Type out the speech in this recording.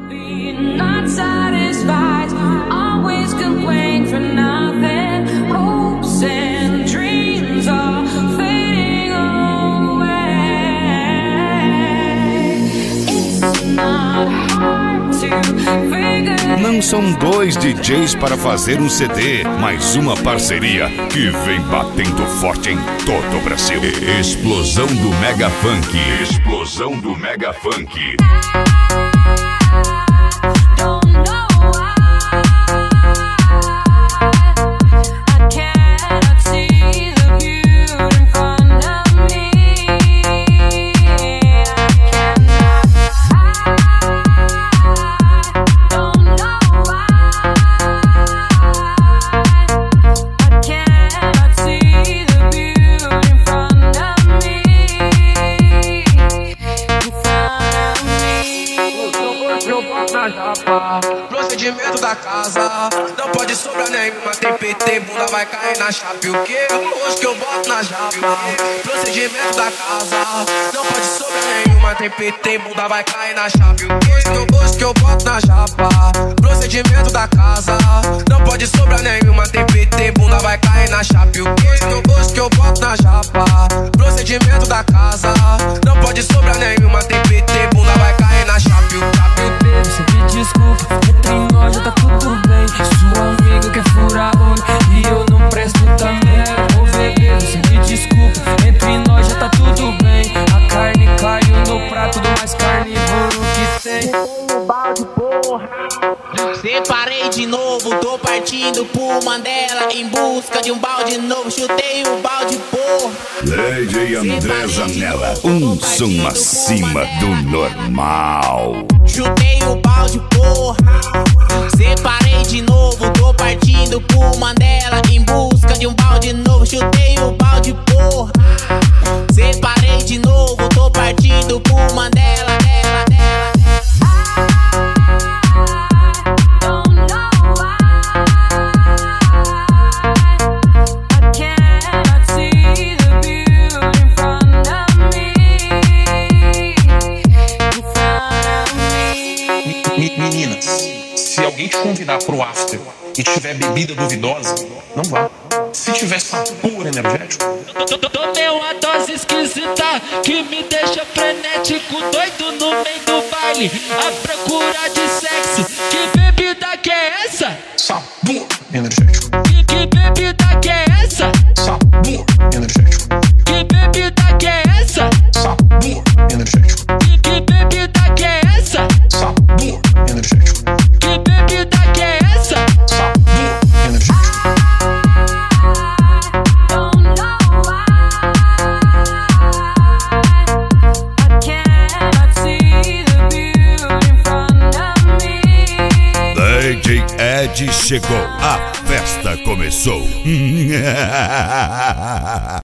Not satisfied, always complain for nothing. Hopes and dreams are fading away. It's not hard to figure. Não são dois DJs para fazer um CD, mas uma parceria que vem batendo forte em todo o Brasil. Explosão do Mega Funk. Explosão do Mega Funk. Procedimento da casa, não pode sobrar nenhuma. Tem PT, bunda vai cair na chave. O que? Hoje que eu boto na japa. Procedimento da casa, não pode sobrar nenhuma. Tem PT, bunda vai cair na chave. O que? Hoje que eu boto na japa. Procedimento da casa, não pode sobrar nenhuma. Tem PT, bunda vai cair na chave. O que? Hoje que eu boto na japa. Procedimento da casa, não pode sobrar nenhuma. Tem PT, bunda vai cair na chave. Você me desculpa, entre nós já tá tudo bem. Sua amiga quer furar olho e eu não presto também. Ô bebê, você me desculpa, entre nós já tá tudo bem. A carne caiu no prato do mais carnívoro que tem. Balde, porra. Separei de novo, tô partindo pro Mandela em busca de um balde novo. Chutei o balde, porra. Lady André Zanella, um som acima do normal. Chutei o balde, porra. Separei de novo, tô partindo pro Mandela em busca de um balde novo. Chutei o balde, porra. Separei de novo, tô partindo pro Mandela. Meninas, se alguém te convidar pro after e tiver bebida duvidosa, não vá. Se tiver pura energético. Tomei uma dose esquisita que me deixa frenético, doido no meio do baile, à procura de sexo. Que bebida que é essa? Sabor energético. Que bebida que é essa? Sabor energético. Que bebida que é essa? Sabor energético. Que bebida que é essa? Sabor energético. Que bebida que é essa? Sabor energético. DJ Ed chegou, a festa começou.